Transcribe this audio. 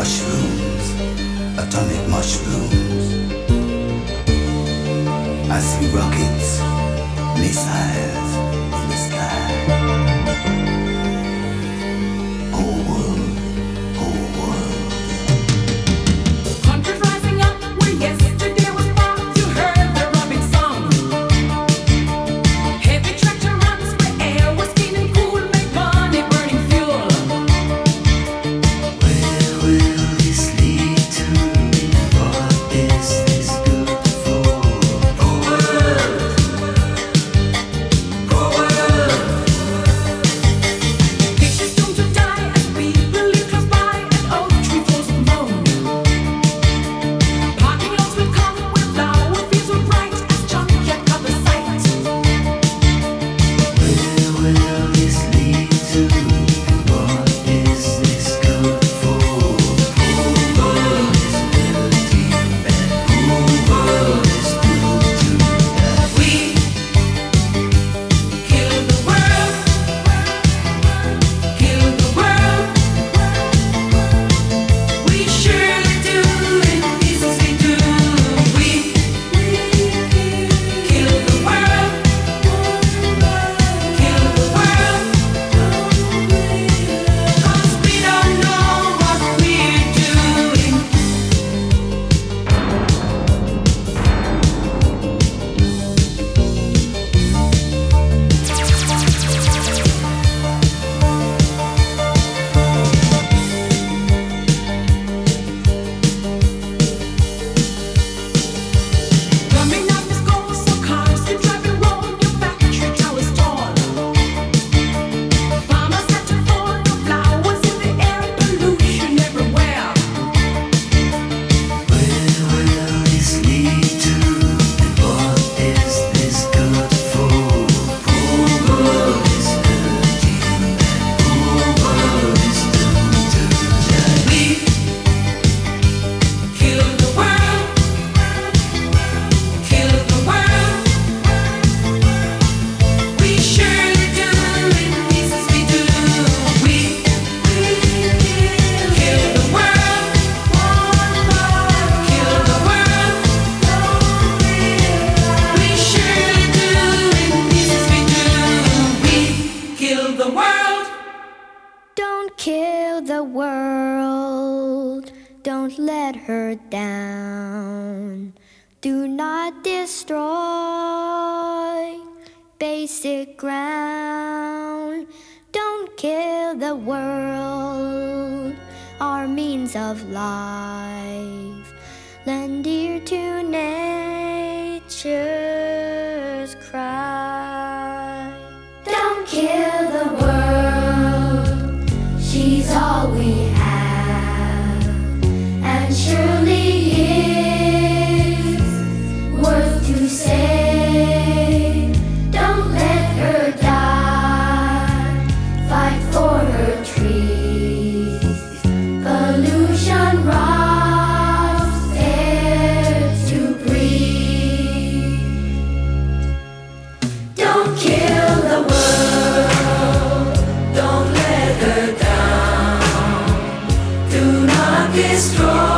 mushrooms, atomic mushrooms. I see rockets, missiles in the sky. Whole world, whole world. Countries rising up where yesterday was fog. You heard the rubbing song. Heavy tractor runs where air was clean and cool. Make money burning fuel. Where will this lead to? What is this good for? Whole world, whole world. Fishes doomed to die as people live close by. An oak tree falls with moan. Parking lots will come where flower fields will bright as junkyard covers sight. Where will this lead to? What is this good for? Whole world is hurting and whole world is doomed to die. We kill the world, kill the world. We surely do, in pieces we do. We kill the world, kill the world. 'Cause we don't know what we're doing. Drumming up the scores so cars can drive and roll. Your factory towers tall. Farmers have to fall. No flowers in the air. Pollution everywhere. Where will this lead to? And what is this good for? Whole world is hurting and whole world is doomed to die. We kill the world, kill the world. We surely do, in pieces we do. We kill the world, kill the world. We surely do, in pieces we do. We kill the world. Don't kill the world, don't let her down. Do not destroy basic ground. Don't kill the world, our means of life. Lend ear to nature's cry. Don't kill the world, she's all we have, and surely is worth to save. Don't let her die, fight for her trees. Pollution robs air to breathe. Don't kill the world, don't let her down. Do not destroy